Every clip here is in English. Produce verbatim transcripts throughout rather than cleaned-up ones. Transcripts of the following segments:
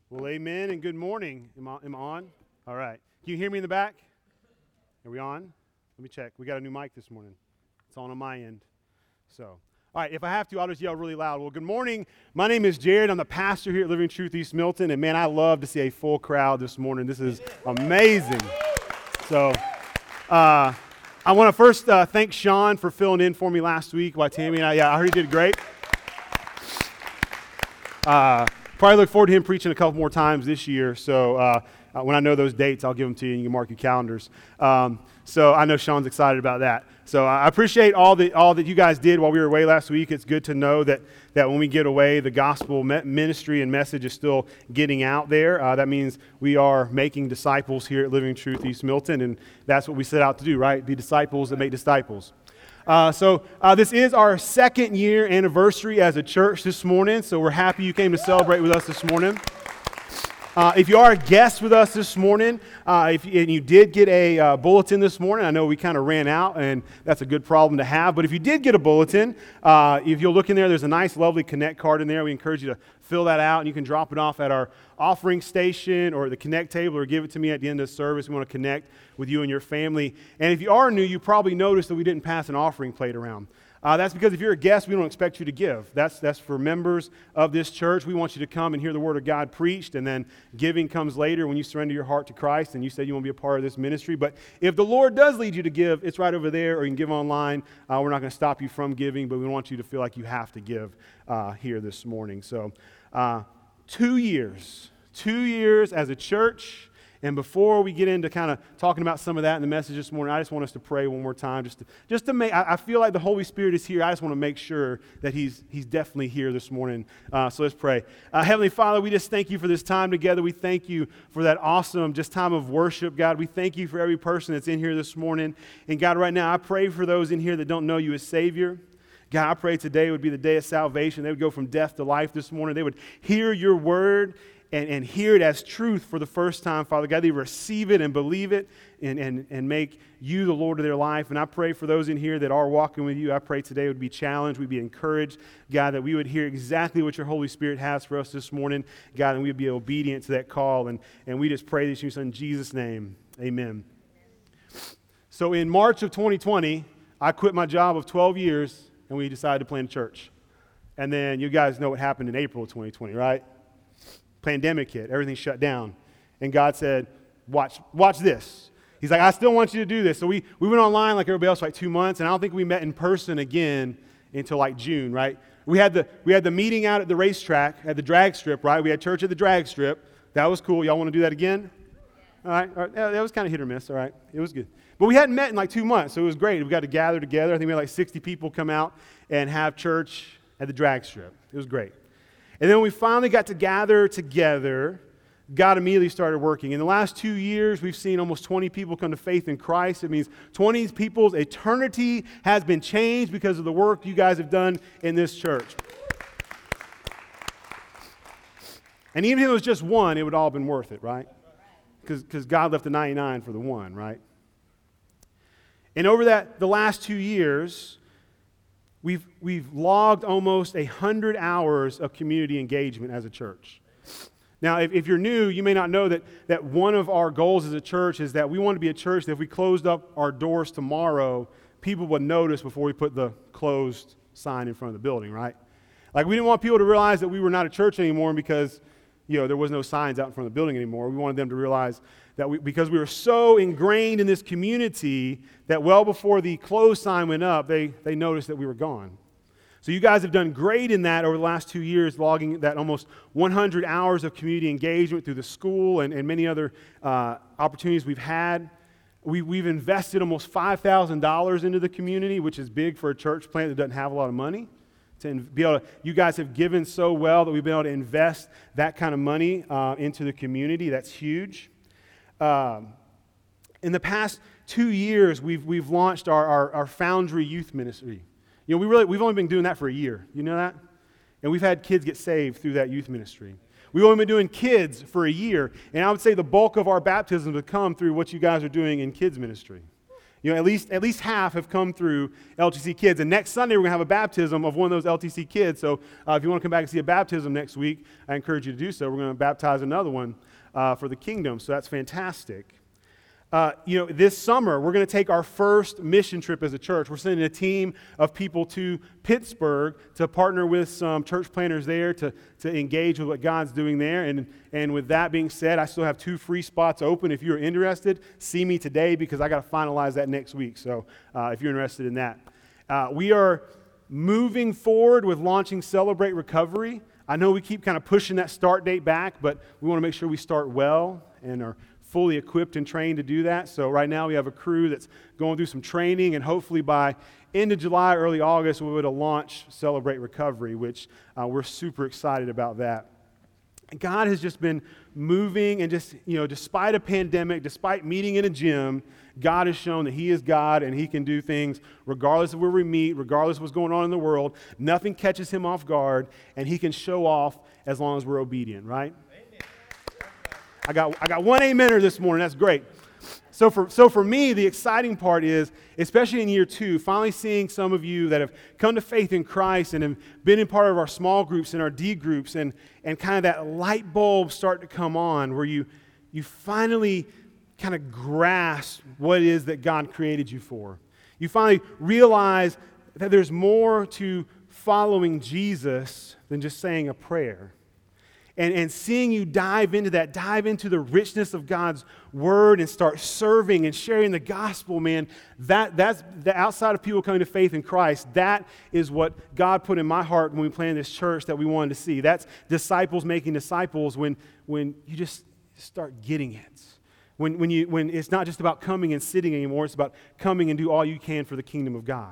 Well, amen and good morning. Am I, am I on? All right. Can you hear me in the back? Are we on? Let me check. We got a new mic this morning. It's on on my end. So, all right, if I have to, I'll just yell really loud. Well, good morning. My name is Jared. I'm the pastor here at Living Truth East Milton, and man, I love to see a full crowd this morning. This is amazing. So, uh, I want to first uh, thank Sean for filling in for me last week while Tammy and I, yeah, I heard he did great. Uh, Probably look forward to him preaching a couple more times this year. So uh, uh, when I know those dates, I'll give them to you and you can mark your calendars. Um, so I know Sean's excited about that. So I appreciate all that all that you guys did while we were away last week. It's good to know that that when we get away, the gospel me- ministry and message is still getting out there. Uh, that means we are making disciples here at Living Truth East Milton, and that's what we set out to do, right? Be disciples that make disciples. Uh, so uh, this is our second year anniversary as a church this morning, so we're happy you came to celebrate with us this morning. Uh, if you are a guest with us this morning, uh, if you, and you did get a uh, bulletin this morning, I know we kind of ran out, and that's a good problem to have, but if you did get a bulletin, uh, if you'll look in there, there's a nice, lovely Connect card in there. We encourage you to fill that out, and you can drop it off at our offering station or the Connect table, or give it to me at the end of the service. We want to connect with you and your family. And if you are new, you probably noticed that we didn't pass an offering plate around. Uh, that's because if you're a guest, we don't expect you to give. That's that's for members of this church. We want you to come and hear the Word of God preached, and then giving comes later when you surrender your heart to Christ and you say you want to be a part of this ministry. But if the Lord does lead you to give, it's right over there, or you can give online. Uh, we're not going to stop you from giving, but we want you to feel like you have to give uh, here this morning. So uh, two years, two years as a church. And before we get into kind of talking about some of that in the message this morning, I just want us to pray one more time. Just to, just to make, I, I feel like the Holy Spirit is here. I just want to make sure that He's He's definitely here this morning. Uh, so let's pray. Uh, Heavenly Father, we just thank You for this time together. We thank You for that awesome just time of worship, God. We thank You for every person that's in here this morning. And God, right now, I pray for those in here that don't know You as Savior. God, I pray today would be the day of salvation. They would go from death to life this morning. They would hear Your word And, and hear it as truth for the first time, Father God. They receive it and believe it and, and, and make You the Lord of their life. And I pray for those in here that are walking with You, I pray today would be challenged, we'd be encouraged, God, that we would hear exactly what Your Holy Spirit has for us this morning, God, and we'd be obedient to that call. And, and we just pray this in Your Son, Jesus' name, amen. So in March of twenty twenty, I quit my job of twelve years, and we decided to plant a church. And then you guys know what happened in April of twenty twenty, right? Pandemic hit, everything shut down. And God said, watch watch this. He's like, I still want you to do this. So we, we went online like everybody else for like two months, and I don't think we met in person again until like June, right? We had the we had the meeting out at the racetrack, at the drag strip, right? We had church at the drag strip. That was cool. Y'all want to do that again? All right. All right. Yeah, that was kind of hit or miss, all right? It was good. But we hadn't met in like two months, so it was great. We got to gather together. I think we had like sixty people come out and have church at the drag strip. It was great. And then when we finally got to gather together, God immediately started working. In the last two years, we've seen almost twenty people come to faith in Christ. It means twenty people's eternity has been changed because of the work you guys have done in this church. And even if it was just one, it would all have been worth it, right? Because God left the ninety-nine for the one, right? And over that, the last two years, We've, we've logged almost one hundred hours of community engagement as a church. Now, if, if you're new, you may not know that, that one of our goals as a church is that we want to be a church that if we closed up our doors tomorrow, people would notice before we put the closed sign in front of the building, right? Like, we didn't want people to realize that we were not a church anymore because, you know, there was no signs out in front of the building anymore. We wanted them to realize that we, because we were so ingrained in this community that well before the close sign went up, they, they noticed that we were gone. So you guys have done great in that over the last two years, logging that almost one hundred hours of community engagement through the school and, and many other uh, opportunities we've had. We, we've invested almost five thousand dollars into the community, which is big for a church plant that doesn't have a lot of money. To be able to, you guys have given so well that we've been able to invest that kind of money uh, into the community. That's huge. Um, in the past two years, we've we've launched our, our, our Foundry Youth Ministry. You know, we really we've only been doing that for a year. You know that? And we've had kids get saved through that youth ministry. We've only been doing kids for a year, and I would say the bulk of our baptisms have come through what you guys are doing in kids ministry. You know, at least at least half have come through L T C Kids. And next Sunday, we're going to have a baptism of one of those L T C kids. So uh, if you want to come back and see a baptism next week, I encourage you to do so. We're going to baptize another one uh, for the kingdom. So that's fantastic. Uh, you know, this summer, we're going to take our first mission trip as a church. We're sending a team of people to Pittsburgh to partner with some church planners there to, to engage with what God's doing there. And, and with that being said, I still have two free spots open. If you're interested, see me today because I got to finalize that next week. So uh, if you're interested in that. Uh, we are moving forward with launching Celebrate Recovery. I know we keep kind of pushing that start date back, but we want to make sure we start well and are fully equipped and trained to do that. So right now we have a crew that's going through some training, and hopefully by end of July, early August, we would launch Celebrate Recovery, which uh, we're super excited about that. And God has just been moving, and just, you know, despite a pandemic, despite meeting in a gym, God has shown that He is God and He can do things regardless of where we meet, regardless of what's going on in the world. Nothing catches Him off guard, and He can show off as long as we're obedient, right? I got I got one amener this morning. That's great. So for so for me, the exciting part is, especially in year two, finally seeing some of you that have come to faith in Christ and have been in part of our small groups and our D groups, and and kind of that light bulb start to come on where you you finally kind of grasp what it is that God created you for. You finally realize that there's more to following Jesus than just saying a prayer. And, and seeing you dive into that, dive into the richness of God's Word and start serving and sharing the gospel, man, that, that's the outside of people coming to faith in Christ. That is what God put in my heart when we planted this church that we wanted to see. That's disciples making disciples when, when you just start getting it. When, when, you, when it's not just about coming and sitting anymore, it's about coming and do all you can for the kingdom of God.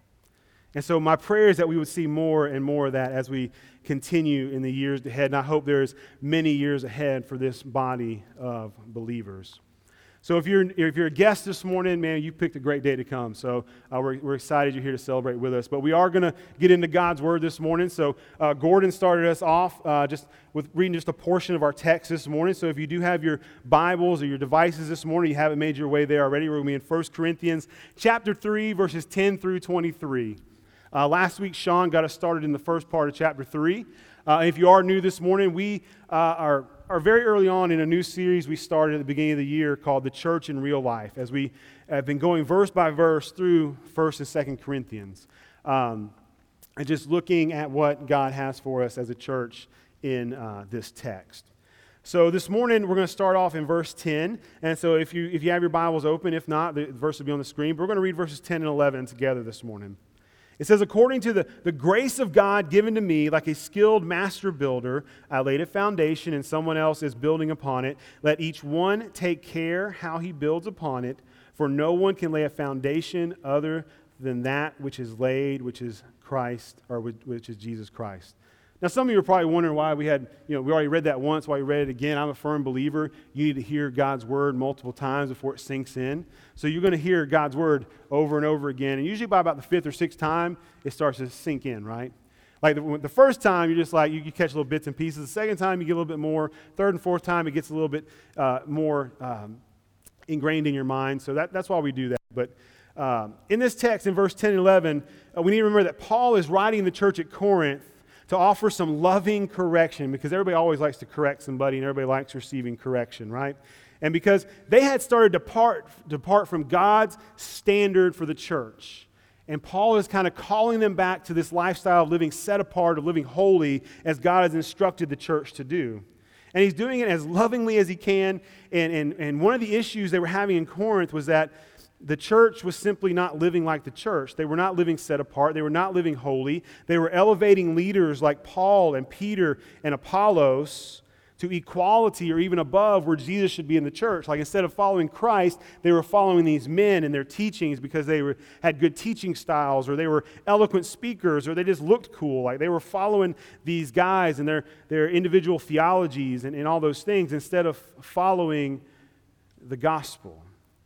And so my prayer is that we would see more and more of that as we continue in the years ahead. And I hope there's many years ahead for this body of believers. So if you're if you're a guest this morning, man, you picked a great day to come. So uh, we're, we're excited you're here to celebrate with us. But we are going to get into God's Word this morning. So uh, Gordon started us off uh, just with reading just a portion of our text this morning. So if you do have your Bibles or your devices this morning, you haven't made your way there already, we're going to be in First Corinthians chapter three, verses ten through twenty-three. Uh, last week, Sean got us started in the first part of chapter three. Uh, if you are new this morning, we uh, are, are very early on in a new series we started at the beginning of the year called The Church in Real Life, as we have been going verse by verse through First and Second Corinthians, um, and just looking at what God has for us as a church in uh, this text. So this morning, we're going to start off in verse ten. And so if you, if you have your Bibles open, if not, the verse will be on the screen. But we're going to read verses ten and eleven together this morning. It says, according to the, the grace of God given to me, like a skilled master builder, I laid a foundation and someone else is building upon it. Let each one take care how he builds upon it, for no one can lay a foundation other than that which is laid, which is Christ, or which is Jesus Christ. Now, some of you are probably wondering why we had, you know, we already read that once, why we read it again. I'm a firm believer. You need to hear God's Word multiple times before it sinks in. So you're going to hear God's Word over and over again. And usually by about the fifth or sixth time, it starts to sink in, right? Like the, the first time, you're just like, you, you catch little bits and pieces. The second time, you get a little bit more. Third and fourth time, it gets a little bit uh, more um, ingrained in your mind. So that, that's why we do that. But um, in this text, in verse ten and eleven, uh, we need to remember that Paul is writing the church at Corinth to offer some loving correction, because everybody always likes to correct somebody and everybody likes receiving correction, right? And because they had started to depart, depart from God's standard for the church. And Paul is kind of calling them back to this lifestyle of living set apart, of living holy, as God has instructed the church to do. And he's doing it as lovingly as he can. And, and, and one of the issues they were having in Corinth was that the church was simply not living like the church. They were not living set apart. They were not living holy. They were elevating leaders like Paul and Peter and Apollos to equality or even above where Jesus should be in the church. Like instead of following Christ, they were following these men and their teachings because they were, had good teaching styles, or they were eloquent speakers, or they just looked cool. Like they were following these guys and their, their individual theologies and, and all those things instead of following the gospel.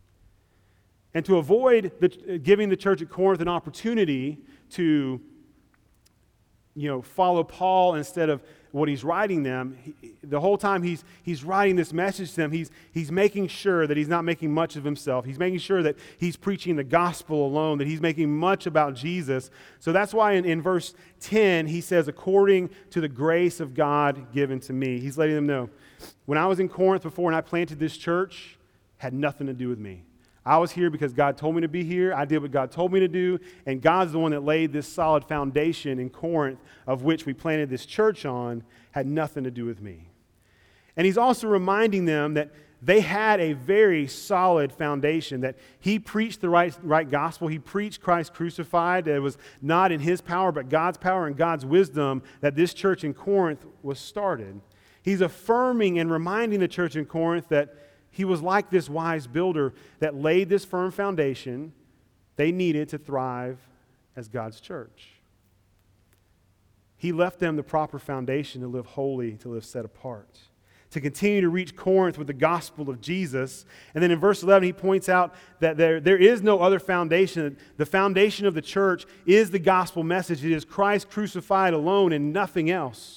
And to avoid the, giving the church at Corinth an opportunity to, you know, follow Paul instead of what he's writing them, he, the whole time he's, he's writing this message to them, he's, he's making sure that he's not making much of himself. He's making sure that he's preaching the gospel alone, that he's making much about Jesus. So that's why in, in verse ten, he says, according to the grace of God given to me. He's letting them know, when I was in Corinth before and I planted this church, had nothing to do with me. I was here because God told me to be here. I did what God told me to do. And God's the one that laid this solid foundation in Corinth, of which we planted this church on, had nothing to do with me. And he's also reminding them that they had a very solid foundation, that he preached the right, right gospel. He preached Christ crucified. That it was not in his power, but God's power and God's wisdom that this church in Corinth was started. He's affirming and reminding the church in Corinth that he was like this wise builder that laid this firm foundation they needed to thrive as God's church. He left them the proper foundation to live holy, to live set apart, to continue to reach Corinth with the gospel of Jesus. And then in verse eleven, he points out that there, there is no other foundation. The foundation of the church is the gospel message. It is Christ crucified alone and nothing else.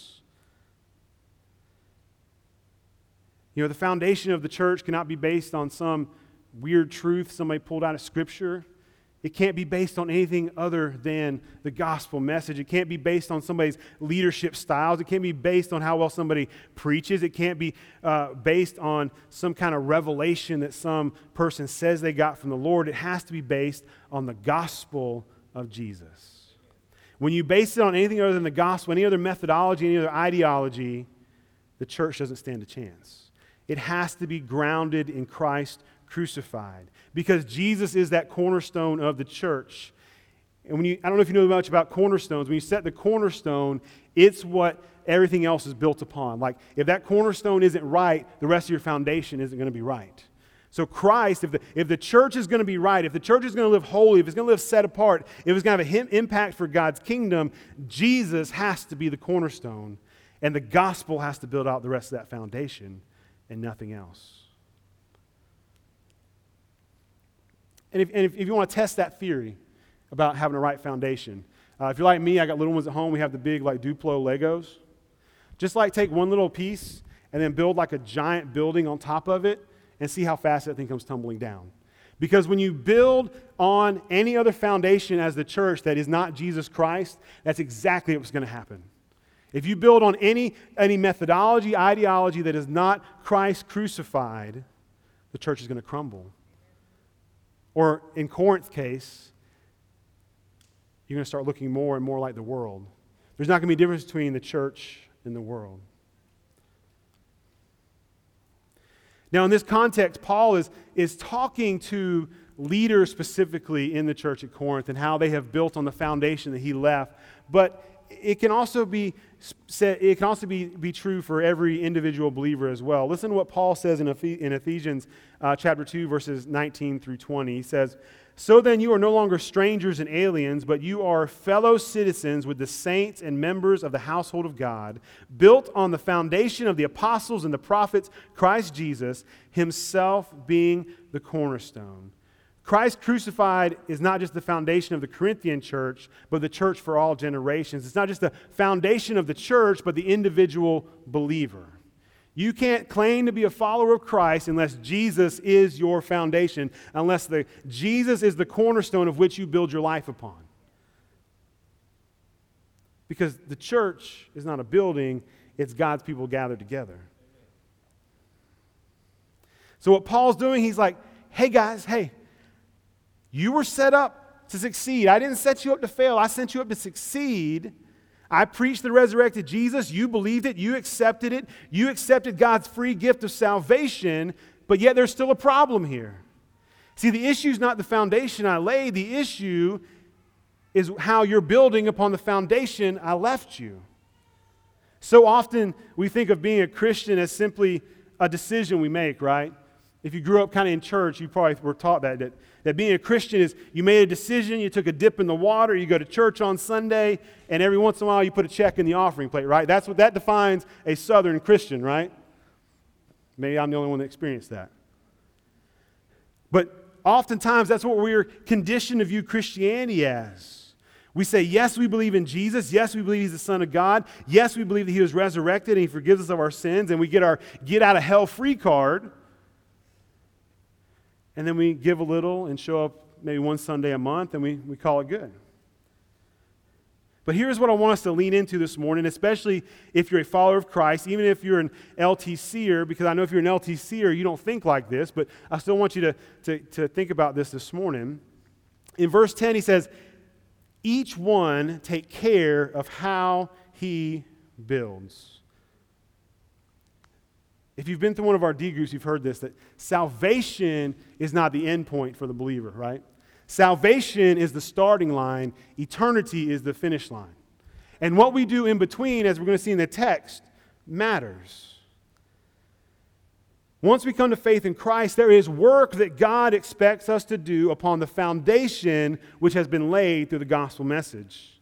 You know, the foundation of the church cannot be based on some weird truth somebody pulled out of Scripture. It can't be based on anything other than the gospel message. It can't be based on somebody's leadership styles. It can't be based on how well somebody preaches. It can't be uh, based on some kind of revelation that some person says they got from the Lord. It has to be based on the gospel of Jesus. When you base it on anything other than the gospel, any other methodology, any other ideology, the church doesn't stand a chance. It has to be grounded in Christ crucified, because Jesus is that cornerstone of the church. And when you, I don't know if you know much about cornerstones. When you set the cornerstone, it's what everything else is built upon. Like, if that cornerstone isn't right, the rest of your foundation isn't going to be right. So Christ, if the, if the church is going to be right, if the church is going to live holy, if it's going to live set apart, if it's going to have an impact for God's kingdom, Jesus has to be the cornerstone, and the gospel has to build out the rest of that foundation and nothing else. And if, and if, if you want to test that theory about having a right foundation, uh, if you're like me, I got little ones at home. We have the big like Duplo Legos. Just like take one little piece and then build like a giant building on top of it and see how fast that thing comes tumbling down. Because when you build on any other foundation as the church that is not Jesus Christ, that's exactly what's going to happen. If you build on any, any methodology, ideology that is not Christ crucified, the church is going to crumble. Or in Corinth's case, you're going to start looking more and more like the world. There's not going to be a difference between the church and the world. Now, in this context, Paul is, is talking to leaders specifically in the church at Corinth and how they have built on the foundation that he left. But it can also be it can also be, be true for every individual believer as well. Listen to what Paul says in, Ephes- in Ephesians uh, chapter two, verses nineteen through twenty. He says, "So then you are no longer strangers and aliens, but you are fellow citizens with the saints and members of the household of God, built on the foundation of the apostles and the prophets, Christ Jesus, himself being the cornerstone." Christ crucified is not just the foundation of the Corinthian church, but the church for all generations. It's not just the foundation of the church, but the individual believer. You can't claim to be a follower of Christ unless Jesus is your foundation, unless the, Jesus is the cornerstone of which you build your life upon. Because the church is not a building, it's God's people gathered together. So what Paul's doing, he's like, hey guys, hey, you were set up to succeed. I didn't set you up to fail. I sent you up to succeed. I preached the resurrected Jesus. You believed it. You accepted it. You accepted God's free gift of salvation, but yet there's still a problem here. See, the issue is not the foundation I laid. The issue is how you're building upon the foundation I left you. So often we think of being a Christian as simply a decision we make, right? If you grew up kind of in church, you probably were taught that, that, that being a Christian is you made a decision, you took a dip in the water, you go to church on Sunday, and every once in a while you put a check in the offering plate, right? That's what that defines a Southern Christian, right? Maybe I'm the only one that experienced that. But oftentimes that's what we're conditioned to view Christianity as. We say, yes, we believe in Jesus. Yes, we believe he's the Son of God. Yes, we believe that he was resurrected and he forgives us of our sins, and we get our get out of hell free card. And then we give a little and show up maybe one Sunday a month, and we, we call it good. But here's what I want us to lean into this morning, especially if you're a follower of Christ, even if you're an L T C-er, because I know if you're an L T C-er, you don't think like this, but I still want you to, to, to think about this this morning. In verse ten, he says, each one take care of how he builds. If you've been through one of our D groups, you've heard this, that salvation is not the end point for the believer, right? Salvation is the starting line. Eternity is the finish line. And what we do in between, as we're going to see in the text, matters. Once we come to faith in Christ, there is work that God expects us to do upon the foundation which has been laid through the gospel message.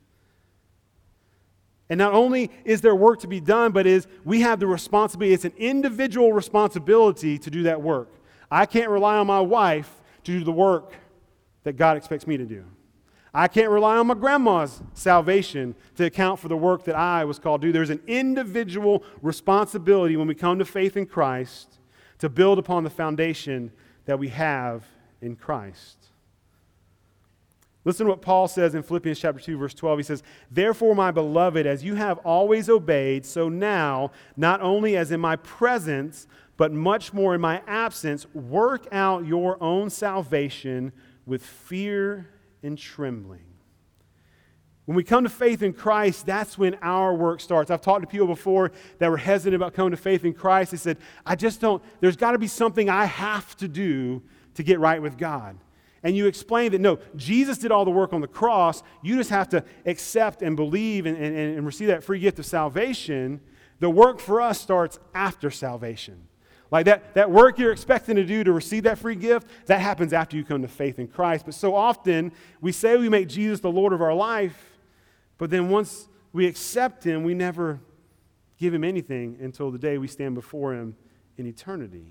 And not only is there work to be done, but is we have the responsibility. It's an individual responsibility to do that work. I can't rely on my wife to do the work that God expects me to do. I can't rely on my grandma's salvation to account for the work that I was called to do. There's an individual responsibility when we come to faith in Christ to build upon the foundation that we have in Christ. Listen to what Paul says in Philippians chapter two, verse twelve. He says, therefore, my beloved, as you have always obeyed, so now, not only as in my presence, but much more in my absence, work out your own salvation with fear and trembling. When we come to faith in Christ, that's when our work starts. I've talked to people before that were hesitant about coming to faith in Christ. They said, I just don't, there's got to be something I have to do to get right with God. And you explain that, no, Jesus did all the work on the cross. You just have to accept and believe and, and, and receive that free gift of salvation. The work for us starts after salvation. Like that, that work you're expecting to do to receive that free gift, that happens after you come to faith in Christ. But so often, we say we make Jesus the Lord of our life, but then once we accept him, we never give him anything until the day we stand before him in eternity.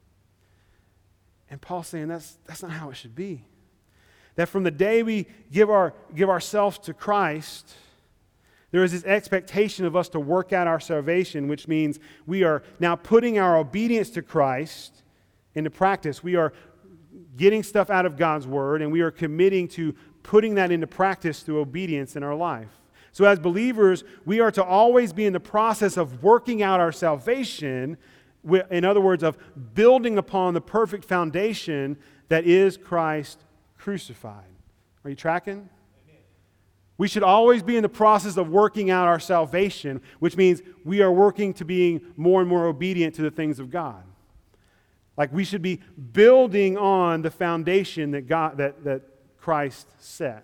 And Paul's saying that's, that's not how it should be. That from the day we give, our, give ourselves to Christ, there is this expectation of us to work out our salvation, which means we are now putting our obedience to Christ into practice. We are getting stuff out of God's word, and we are committing to putting that into practice through obedience in our life. So as believers, we are to always be in the process of working out our salvation, in other words, of building upon the perfect foundation that is Christ crucified. Are you tracking? We should always be in the process of working out our salvation, which means we are working to being more and more obedient to the things of God. Like we should be building on the foundation that God that, that Christ set.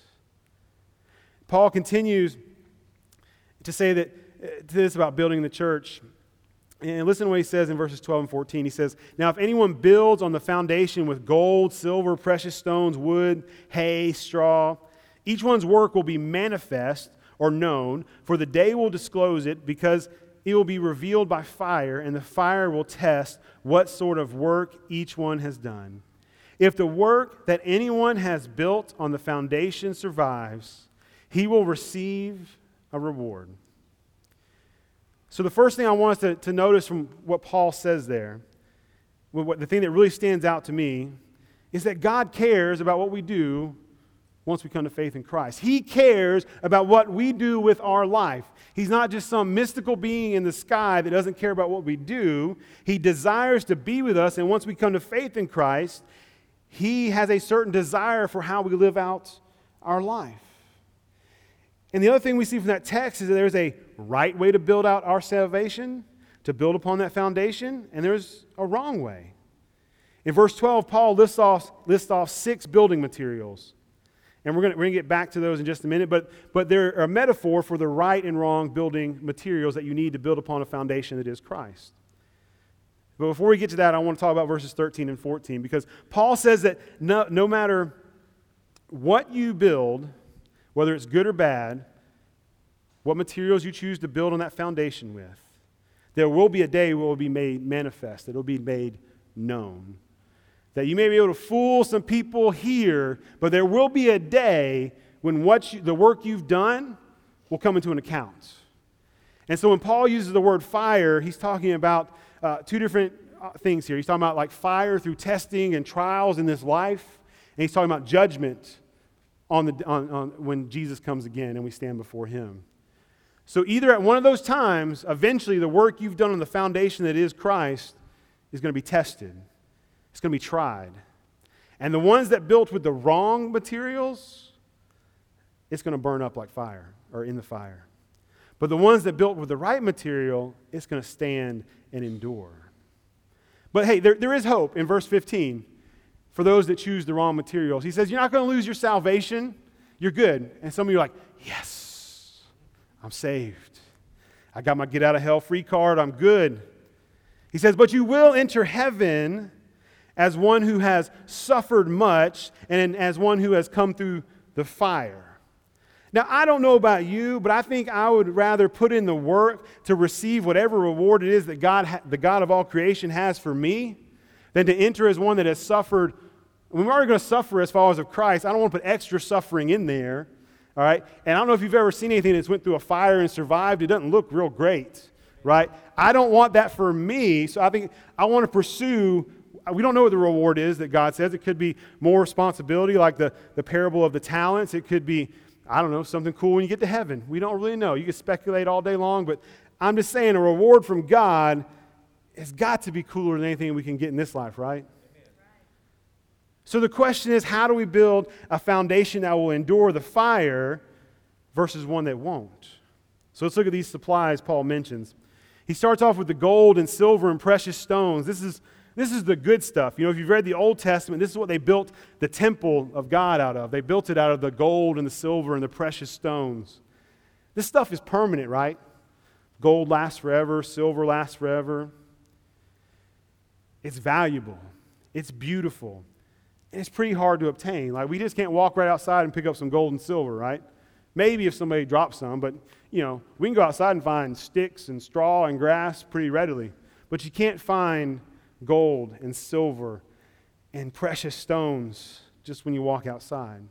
Paul continues to say that to this about building the church. And listen to what he says in verses twelve and fourteen. He says, now if anyone builds on the foundation with gold, silver, precious stones, wood, hay, straw, each one's work will be manifest or known, for the day will disclose it, because it will be revealed by fire, and the fire will test what sort of work each one has done. If the work that anyone has built on the foundation survives, he will receive a reward. So the first thing I want us to, to notice from what Paul says there, what, the thing that really stands out to me, is that God cares about what we do once we come to faith in Christ. He cares about what we do with our life. He's not just some mystical being in the sky that doesn't care about what we do. He desires to be with us, and once we come to faith in Christ, He has a certain desire for how we live out our life. And the other thing we see from that text is that there's a right way to build out our salvation, to build upon that foundation, and there's a wrong way. In verse twelve, Paul lists off, lists off six building materials. And we're going we're to get back to those in just a minute, but, but they're a metaphor for the right and wrong building materials that you need to build upon a foundation that is Christ. But before we get to that, I want to talk about verses thirteen and fourteen, because Paul says that no, no matter what you build, whether it's good or bad, what materials you choose to build on that foundation with, there will be a day where it will be made manifest, it will be made known. That you may be able to fool some people here, but there will be a day when what you, the work you've done will come into an account. And so when Paul uses the word fire, he's talking about uh, two different uh, things here. He's talking about like fire through testing and trials in this life, and he's talking about judgment on the on, on when Jesus comes again and we stand before him. So either at one of those times, eventually the work you've done on the foundation that is Christ is going to be tested. It's going to be tried. And the ones that built with the wrong materials, it's going to burn up like fire or in the fire. But the ones that built with the right material, it's going to stand and endure. But hey, there, there is hope in verse fifteen for those that choose the wrong materials. He says, you're not going to lose your salvation. You're good. And some of you are like, yes, I'm saved. I got my get out of hell free card. I'm good. He says, but you will enter heaven as one who has suffered much and as one who has come through the fire. Now, I don't know about you, but I think I would rather put in the work to receive whatever reward it is that God, ha- the God of all creation has for me, than to enter as one that has suffered. When we're already going to suffer as followers of Christ, I don't want to put extra suffering in there, all right? And I don't know if you've ever seen anything that's went through a fire and survived. It doesn't look real great, right? I don't want that for me, so I think I want to pursue. We don't know what the reward is that God says. It could be more responsibility, like the, the parable of the talents. It could be, I don't know, something cool when you get to heaven. We don't really know. You can speculate all day long, but I'm just saying a reward from God has got to be cooler than anything we can get in this life, right? So the question is, how do we build a foundation that will endure the fire versus one that won't? So let's look at these supplies Paul mentions. He starts off with the gold and silver and precious stones. This is This is the good stuff. You know, if you've read the Old Testament, this is what they built the temple of God out of. They built it out of the gold and the silver and the precious stones. This stuff is permanent, right? Gold lasts forever. Silver lasts forever. It's valuable. It's beautiful. And it's pretty hard to obtain. Like, we just can't walk right outside and pick up some gold and silver, right? Maybe if somebody drops some, but, you know, we can go outside and find sticks and straw and grass pretty readily. But you can't find gold and silver and precious stones just when you walk outside.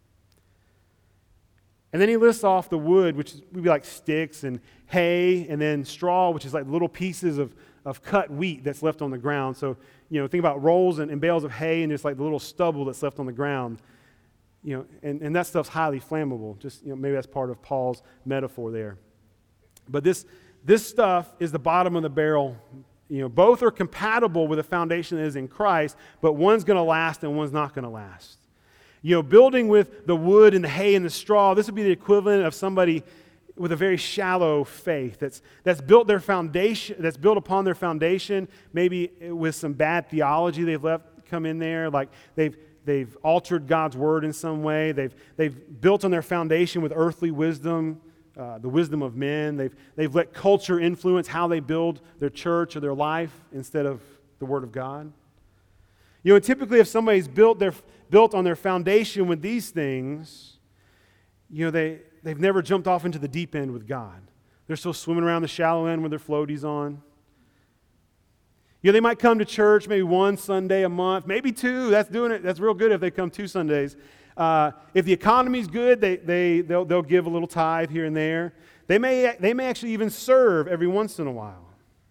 And then he lists off the wood, which would be like sticks and hay, and then straw, which is like little pieces of, of cut wheat that's left on the ground. So, you know, think about rolls and, and bales of hay and just like the little stubble that's left on the ground. You know, and, and that stuff's highly flammable. Just, you know, maybe that's part of Paul's metaphor there. But this this stuff is the bottom of the barrel. You know, both are compatible with a foundation that is in Christ, but one's going to last and one's not going to last. You know, building with the wood and the hay and the straw, this would be the equivalent of somebody with a very shallow faith that's that's built their foundation, that's built upon their foundation, maybe with some bad theology they've left come in there, like they've they've altered God's word in some way. They've they've built on their foundation with earthly wisdom. Uh, the wisdom of men. They've, they've let culture influence how they build their church or their life instead of the Word of God. You know, and typically if somebody's built their built on their foundation with these things, you know, they, they've never jumped off into the deep end with God. They're still swimming around the shallow end with their floaties on. You know, they might come to church maybe one Sunday a month, maybe two. That's doing it. That's real good if they come two Sundays. Uh, if the economy's good, they, they, they'll, they'll give a little tithe here and there. They may, they may actually even serve every once in a while.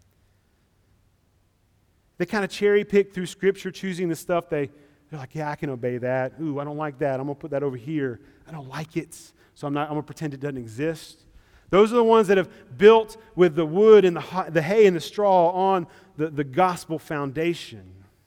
They kind of cherry pick through Scripture, choosing the stuff they, they're like, yeah, I can obey that. Ooh, I don't like that. I'm going to put that over here. I don't like it, so I'm not. I'm going to pretend it doesn't exist. Those are the ones that have built with the wood and the, the hay and the straw on the, the gospel foundation.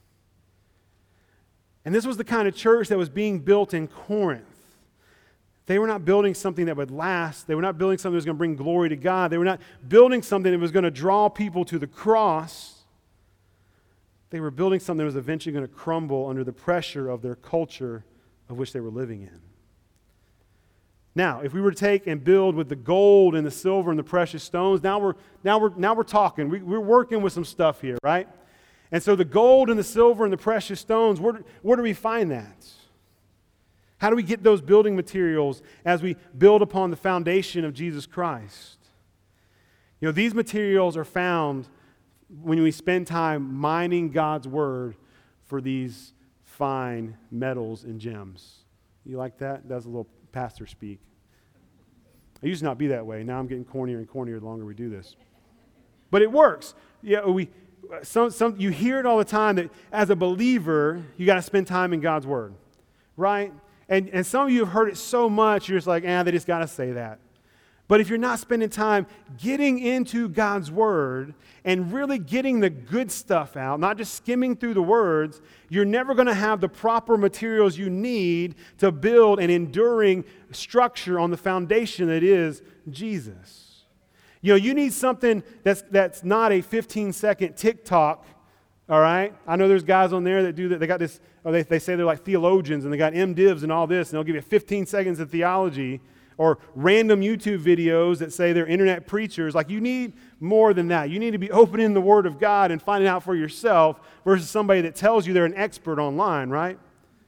And this was the kind of church that was being built in Corinth. They were not building something that would last. They were not building something that was going to bring glory to God. They were not building something that was going to draw people to the cross. They were building something that was eventually going to crumble under the pressure of their culture of which they were living in. Now, if we were to take and build with the gold and the silver and the precious stones, now we're now we're now we're talking. We, we're working with some stuff here, right? And so the gold and the silver and the precious stones, where, where do we find that? How do we get those building materials as we build upon the foundation of Jesus Christ? You know, these materials are found when we spend time mining God's Word for these fine metals and gems. You like that? That's a little pastor speak. I used to not be that way. Now I'm getting cornier and cornier the longer we do this. But it works. Yeah, we some some you hear it all the time that as a believer, you got to spend time in God's Word, right? And and some of you have heard it so much, you're just like, ah, they just got to say that. But if you're not spending time getting into God's Word and really getting the good stuff out, not just skimming through the words, you're never going to have the proper materials you need to build an enduring structure on the foundation that is Jesus. You know, you need something that's that's not a fifteen-second TikTok, all right? I know there's guys on there that do that. They got this, or they, they say they're like theologians, and they got MDivs and all this, and they'll give you fifteen seconds of theology, or random YouTube videos that say they're internet preachers. Like, you need more than that. You need to be opening the Word of God and finding out for yourself versus somebody that tells you they're an expert online, right?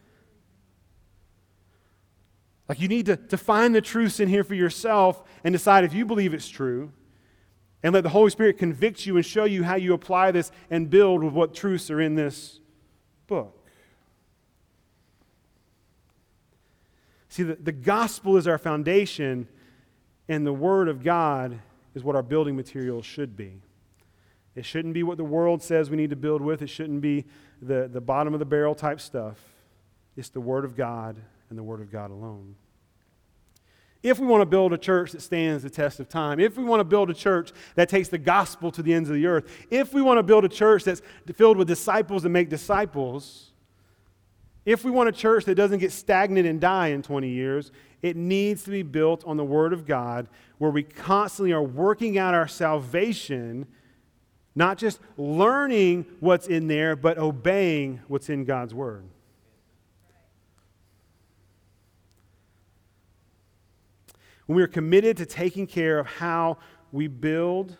Like, you need to, to find the truths in here for yourself and decide if you believe it's true, and let the Holy Spirit convict you and show you how you apply this and build with what truths are in this book. See, the, the gospel is our foundation, and the Word of God is what our building materials should be. It shouldn't be what the world says we need to build with. It shouldn't be the, the bottom of the barrel type stuff. It's the Word of God and the Word of God alone. If we want to build a church that stands the test of time, if we want to build a church that takes the gospel to the ends of the earth, if we want to build a church that's filled with disciples that make disciples, if we want a church that doesn't get stagnant and die in twenty years, it needs to be built on the Word of God, where we constantly are working out our salvation, not just learning what's in there, but obeying what's in God's Word. When we are committed to taking care of how we build,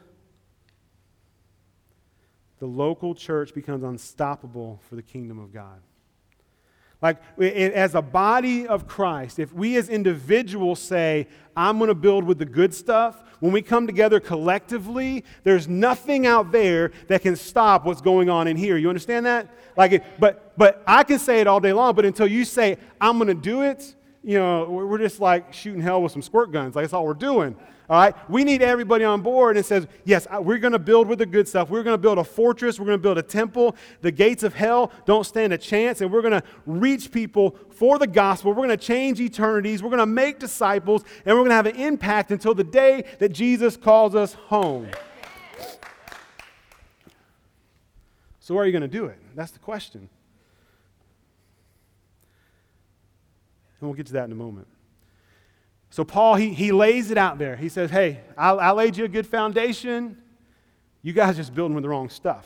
the local church becomes unstoppable for the kingdom of God. Like, as a body of Christ, if we as individuals say, I'm going to build with the good stuff, when we come together collectively, there's nothing out there that can stop what's going on in here. You understand that? Like, it, but but I can say it all day long, but until you say, I'm going to do it, you know, we're just like shooting hell with some squirt guns. Like, that's all we're doing. All right? We need everybody on board and says, yes, we're going to build with the good stuff. We're going to build a fortress. We're going to build a temple. The gates of hell don't stand a chance. And we're going to reach people for the gospel. We're going to change eternities. We're going to make disciples. And we're going to have an impact until the day that Jesus calls us home. So how are you going to do it? That's the question. And we'll get to that in a moment. So Paul, he, he lays it out there. He says, hey, I, I laid you a good foundation. You guys are just building with the wrong stuff.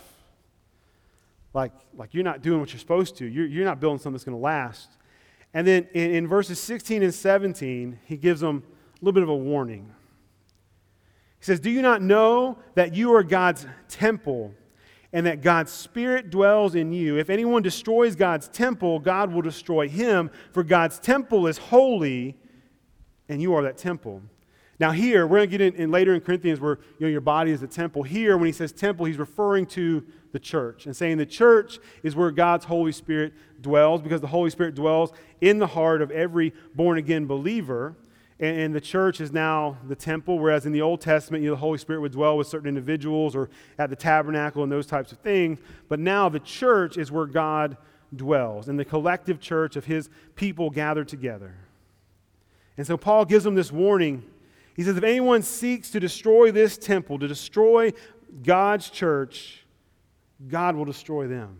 Like, like you're not doing what you're supposed to. You're, you're not building something that's going to last. And then in, in verses sixteen and seventeen, he gives them a little bit of a warning. He says, do you not know that you are God's temple and that God's Spirit dwells in you? If anyone destroys God's temple, God will destroy him, for God's temple is holy, and you are that temple. Now here, we're going to get in, in later in Corinthians where, you know, your body is a temple. Here, when he says temple, he's referring to the church and saying the church is where God's Holy Spirit dwells, because the Holy Spirit dwells in the heart of every born-again believer. And, and the church is now the temple, whereas in the Old Testament, you know, the Holy Spirit would dwell with certain individuals or at the tabernacle and those types of things. But now the church is where God dwells, in the collective church of his people gathered together. And so Paul gives them this warning. He says, if anyone seeks to destroy this temple, to destroy God's church, God will destroy them.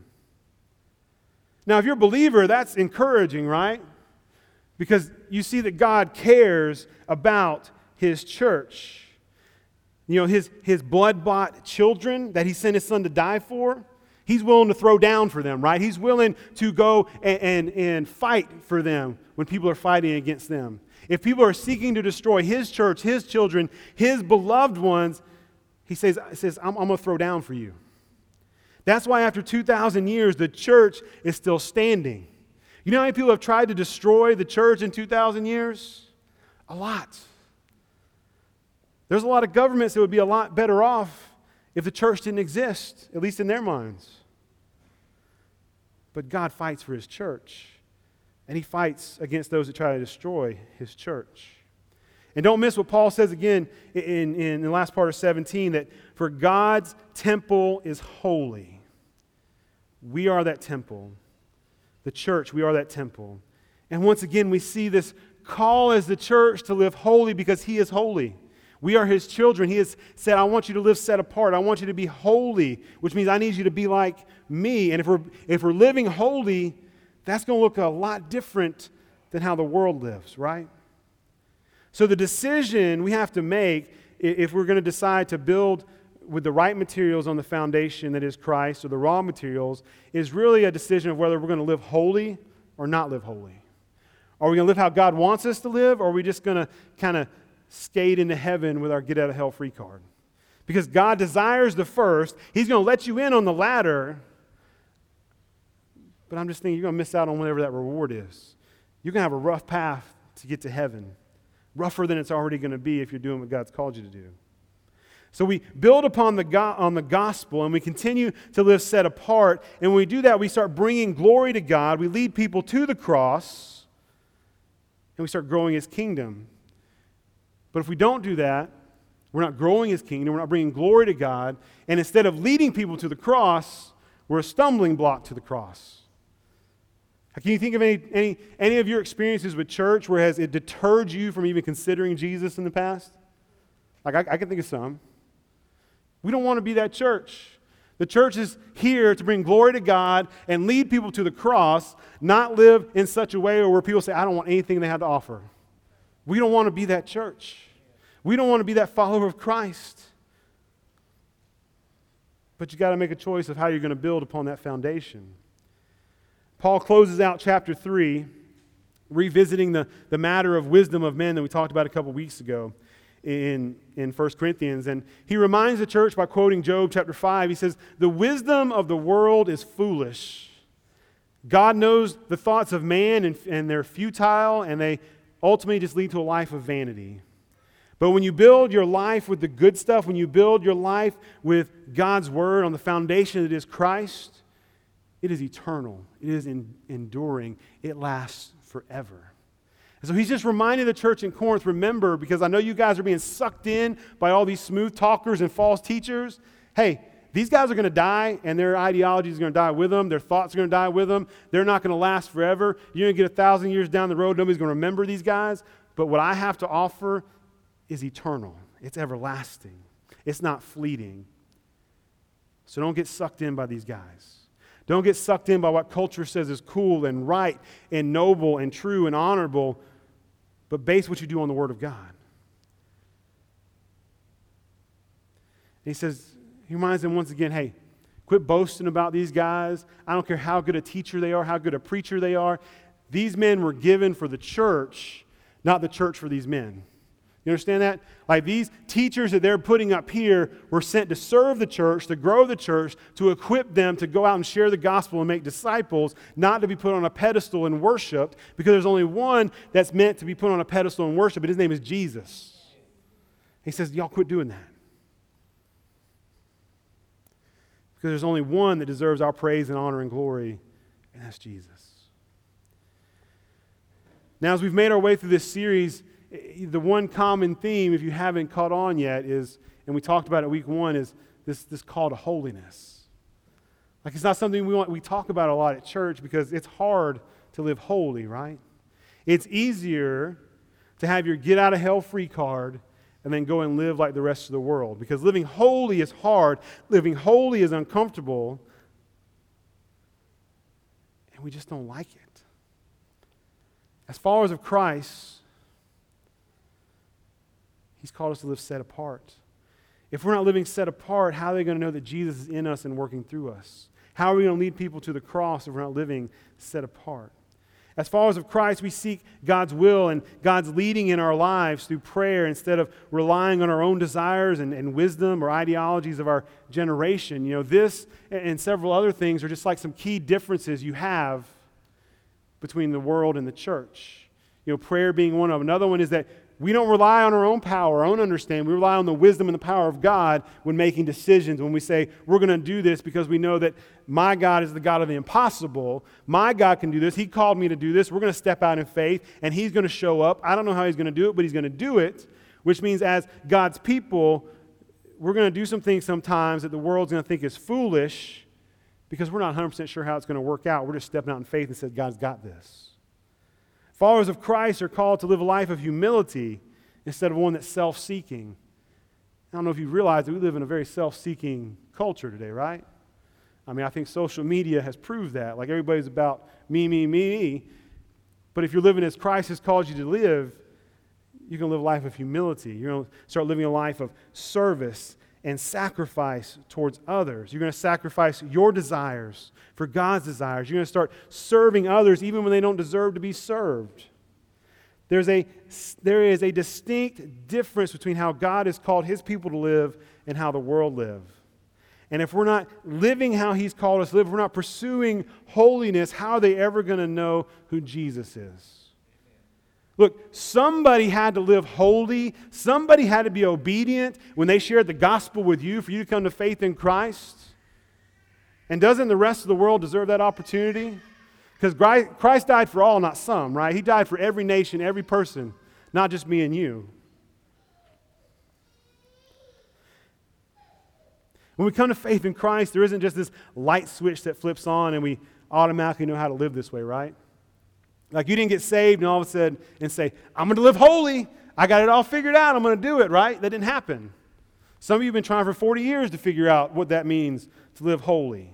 Now, if you're a believer, that's encouraging, right? Because you see that God cares about his church. You know, his, his blood-bought children that he sent his son to die for, he's willing to throw down for them, right? He's willing to go and, and, and fight for them when people are fighting against them. If people are seeking to destroy his church, his children, his beloved ones, he says, he says I'm, I'm going to throw down for you. That's why after two thousand years, the church is still standing. You know how many people have tried to destroy the church in two thousand years? A lot. There's a lot of governments that would be a lot better off if the church didn't exist, at least in their minds. But God fights for his church. And he fights against those that try to destroy his church. And don't miss what Paul says again in, in, in the last part of seventeen, that for God's temple is holy. We are that temple. The church, we are that temple. And once again, we see this call as the church to live holy because he is holy. We are his children. He has said, I want you to live set apart. I want you to be holy, which means I need you to be like me. And if we're, if we're living holy, that's going to look a lot different than how the world lives, right? So the decision we have to make, if we're going to decide to build with the right materials on the foundation that is Christ, or the raw materials, is really a decision of whether we're going to live holy or not live holy. Are we going to live how God wants us to live, or are we just going to kind of skate into heaven with our get-out-of-hell-free card? Because God desires the first. He's going to let you in on the ladder, but I'm just thinking you're going to miss out on whatever that reward is. You're going to have a rough path to get to heaven, rougher than it's already going to be if you're doing what God's called you to do. So we build upon the go- on the gospel, and we continue to live set apart. And when we do that, we start bringing glory to God. We lead people to the cross, and we start growing his kingdom. But if we don't do that, we're not growing his kingdom, we're not bringing glory to God, and instead of leading people to the cross, we're a stumbling block to the cross. Can you think of any, any, any of your experiences with church where has it deterred you from even considering Jesus in the past? Like, I, I can think of some. We don't want to be that church. The church is here to bring glory to God and lead people to the cross, not live in such a way where people say, I don't want anything they have to offer. We don't want to be that church. We don't want to be that follower of Christ. But you got to make a choice of how you're going to build upon that foundation. Paul closes out chapter three, revisiting the, the matter of wisdom of men that we talked about a couple weeks ago in, in First Corinthians. And he reminds the church by quoting Job chapter five. He says, the wisdom of the world is foolish. God knows the thoughts of man, and, and they're futile, and they ultimately just lead to a life of vanity. But when you build your life with the good stuff, when you build your life with God's word on the foundation that is Christ, it is eternal. It is in, enduring. It lasts forever. And so he's just reminding the church in Corinth, remember, because I know you guys are being sucked in by all these smooth talkers and false teachers. Hey, these guys are going to die, and their ideology is going to die with them. Their thoughts are going to die with them. They're not going to last forever. You're going to get a thousand years down the road. Nobody's going to remember these guys. But what I have to offer is eternal. It's everlasting. It's not fleeting. So don't get sucked in by these guys. Don't get sucked in by what culture says is cool and right and noble and true and honorable, but base what you do on the Word of God. And he says, he reminds them once again, hey, quit boasting about these guys. I don't care how good a teacher they are, how good a preacher they are. These men were given for the church, not the church for these men. You understand that? Like these teachers that they're putting up here were sent to serve the church, to grow the church, to equip them to go out and share the gospel and make disciples, not to be put on a pedestal and worshiped, because there's only one that's meant to be put on a pedestal and worshiped, and his name is Jesus. He says, y'all quit doing that. Because there's only one that deserves our praise and honor and glory, and that's Jesus. Now, as we've made our way through this series, the one common theme, if you haven't caught on yet, is, and we talked about it week one, is this, this call to holiness. Like it's not something we want, we talk about a lot at church because it's hard to live holy, right? It's easier to have your get out of hell free card and then go and live like the rest of the world. Because living holy is hard, living holy is uncomfortable, and we just don't like it. As followers of Christ, He's called us to live set apart. If we're not living set apart, how are they going to know that Jesus is in us and working through us? How are we going to lead people to the cross if we're not living set apart? As followers of Christ, we seek God's will and God's leading in our lives through prayer instead of relying on our own desires and, and wisdom or ideologies of our generation. You know, this and several other things are just like some key differences you have between the world and the church. You know, prayer being one of them. Another one is that we don't rely on our own power, our own understanding. We rely on the wisdom and the power of God when making decisions. When we say, we're going to do this because we know that my God is the God of the impossible. My God can do this. He called me to do this. We're going to step out in faith, and He's going to show up. I don't know how He's going to do it, but He's going to do it, which means as God's people, we're going to do some things sometimes that the world's going to think is foolish because we're not one hundred percent sure how it's going to work out. We're just stepping out in faith and said, God's got this. Followers of Christ are called to live a life of humility instead of one that's self-seeking. I don't know if you realize that we live in a very self-seeking culture today, right? I mean, I think social media has proved that. Like, everybody's about me, me, me, me. But if you're living as Christ has called you to live, you're going to live a life of humility. You're going to start living a life of service and sacrifice towards others. You're going to sacrifice your desires for God's desires. You're going to start serving others even when they don't deserve to be served. There's a, there is a distinct difference between how God has called His people to live and how the world live. And if we're not living how He's called us to live, if we're not pursuing holiness, how are they ever going to know who Jesus is? Look, somebody had to live holy. Somebody had to be obedient when they shared the gospel with you for you to come to faith in Christ. And doesn't the rest of the world deserve that opportunity? Because Christ died for all, not some, right? He died for every nation, every person, not just me and you. When we come to faith in Christ, there isn't just this light switch that flips on and we automatically know how to live this way, right? Like, you didn't get saved and all of a sudden and say, I'm going to live holy. I got it all figured out. I'm going to do it, right? That didn't happen. Some of you have been trying for forty years to figure out what that means to live holy.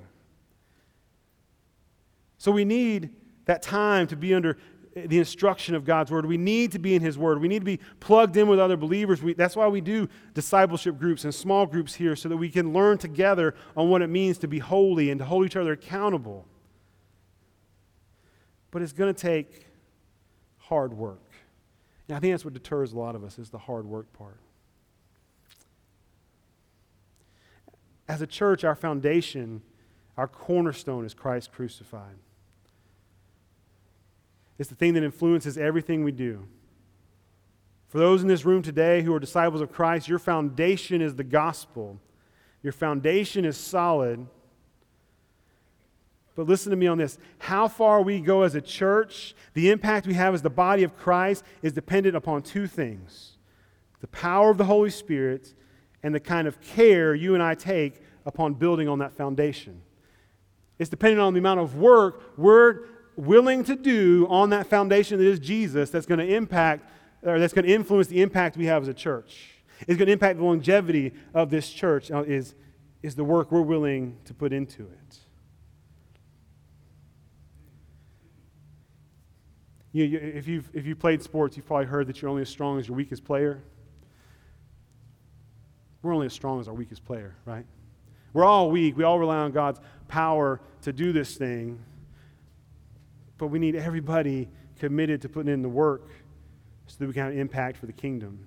So we need that time to be under the instruction of God's Word. We need to be in His Word. We need to be plugged in with other believers. We, that's why we do discipleship groups and small groups here, so that we can learn together on what it means to be holy and to hold each other accountable. But it's going to take hard work. And I think that's what deters a lot of us, is the hard work part. As a church, our foundation, our cornerstone is Christ crucified. It's the thing that influences everything we do. For those in this room today who are disciples of Christ, your foundation is the gospel. Your foundation is solid. But listen to me on this. How far we go as a church, the impact we have as the body of Christ, is dependent upon two things: the power of the Holy Spirit and the kind of care you and I take upon building on that foundation. It's dependent on the amount of work we're willing to do on that foundation that is Jesus, that's going to impact, or that's going to influence the impact we have as a church. It's going to impact the longevity of this church, uh, is, is the work we're willing to put into it. You, you, if you've if you played sports, you've probably heard that you're only as strong as your weakest player. We're only as strong as our weakest player, right? We're all weak. We all rely on God's power to do this thing. But we need everybody committed to putting in the work so that we can have an impact for the kingdom.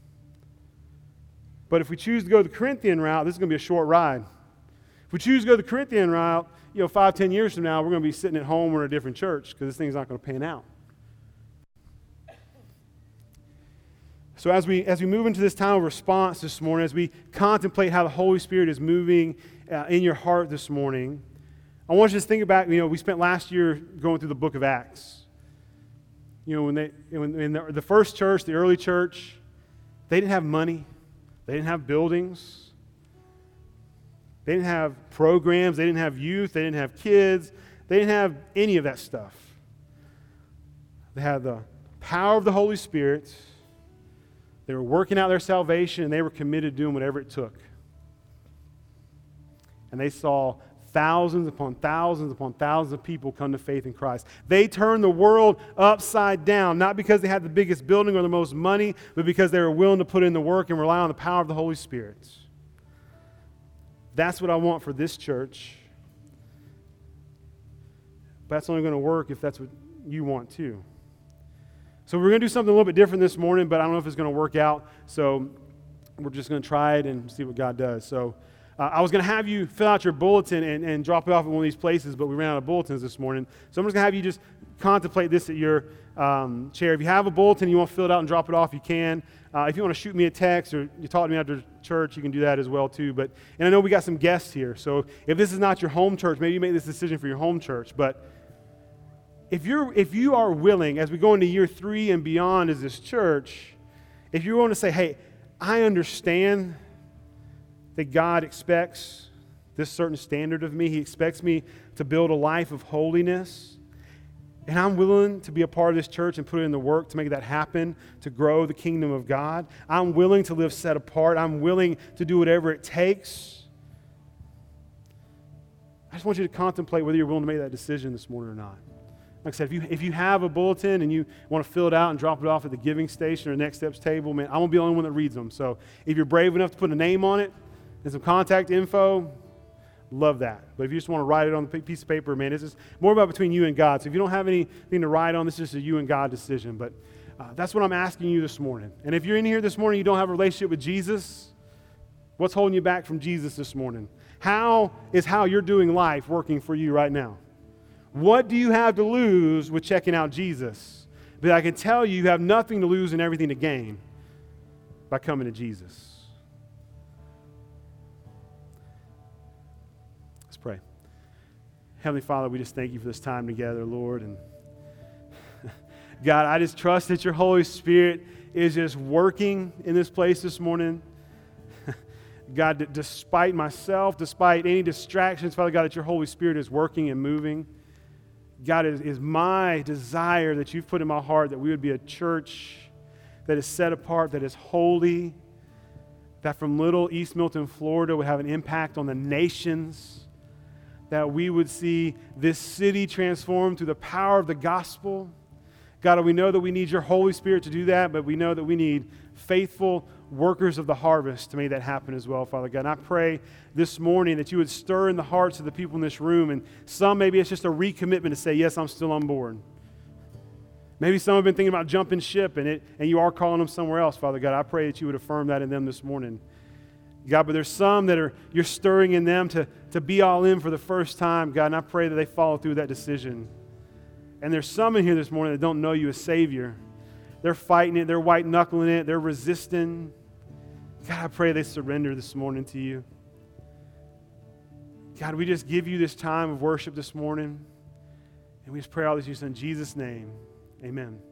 But if we choose to go the Corinthian route, this is going to be a short ride. If we choose to go the Corinthian route, you know, five, ten years from now, we're going to be sitting at home or in a different church because this thing's not going to pan out. So as we as we move into this time of response this morning, as we contemplate how the Holy Spirit is moving uh, in your heart this morning, I want you to think about, you know, we spent last year going through the book of Acts. You know, when they when in the, the first church, the early church, they didn't have money, they didn't have buildings, they didn't have programs, they didn't have youth, they didn't have kids, they didn't have any of that stuff. They had the power of the Holy Spirit. They were working out their salvation, and they were committed to doing whatever it took. And they saw thousands upon thousands upon thousands of people come to faith in Christ. They turned the world upside down, not because they had the biggest building or the most money, but because they were willing to put in the work and rely on the power of the Holy Spirit. That's what I want for this church. But that's only going to work if that's what you want too. So we're going to do something a little bit different this morning, but I don't know if it's going to work out. So we're just going to try it and see what God does. So uh, I was going to have you fill out your bulletin and, and drop it off at one of these places, but we ran out of bulletins this morning. So I'm just going to have you just contemplate this at your um, chair. If you have a bulletin and you want to fill it out and drop it off, you can. Uh, if you want to shoot me a text or you talk to me after church, you can do that as well too. But and I know we got some guests here, so if this is not your home church, maybe you make this decision for your home church. But if you're if you are willing, as we go into year three and beyond as this church, if you're willing to say, hey, I understand that God expects this certain standard of me. He expects me to build a life of holiness. And I'm willing to be a part of this church and put in the work to make that happen, to grow the kingdom of God. I'm willing to live set apart. I'm willing to do whatever it takes. I just want you to contemplate whether you're willing to make that decision this morning or not. Like I said, if you, if you have a bulletin and you want to fill it out and drop it off at the giving station or Next Steps table, man, I'm going to be the only one that reads them. So if you're brave enough to put a name on it and some contact info, love that. But if you just want to write it on the piece of paper, man, this is more about between you and God. So if you don't have anything to write on, this is just a you and God decision. But uh, that's what I'm asking you this morning. And if you're in here this morning, you don't have a relationship with Jesus, what's holding you back from Jesus this morning? How is how you're doing life working for you right now? What do you have to lose with checking out Jesus? But I can tell you, you have nothing to lose and everything to gain by coming to Jesus. Pray. Heavenly Father, we just thank you for this time together, Lord. And God, I just trust that your Holy Spirit is just working in this place this morning. God, d- despite myself, despite any distractions, Father God, that your Holy Spirit is working and moving. God, it is my desire that you've put in my heart that we would be a church that is set apart, that is holy, that from little East Milton, Florida would have an impact on the nations, that we would see this city transformed through the power of the gospel. God, we know that we need your Holy Spirit to do that, but we know that we need faithful workers of the harvest to make that happen as well, Father God. And I pray this morning that you would stir in the hearts of the people in this room, and some, maybe it's just a recommitment to say, yes, I'm still on board. Maybe some have been thinking about jumping ship, and, it, and you are calling them somewhere else, Father God. I pray that you would affirm that in them this morning. God, but there's some that are you're stirring in them to, to be all in for the first time, God, and I pray that they follow through that decision. And there's some in here this morning that don't know you as Savior. They're fighting it, they're white-knuckling it, they're resisting. God, I pray they surrender this morning to you. God, we just give you this time of worship this morning, and we just pray all this in Jesus' name. Amen.